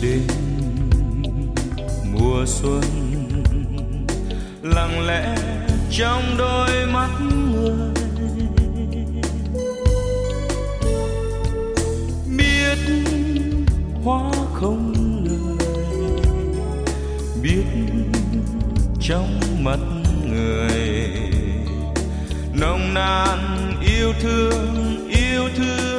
đến mùa xuân, lặng lẽ trong đôi mắt người. Biết hoa không lời, biết trong mắt người nồng nàn yêu thương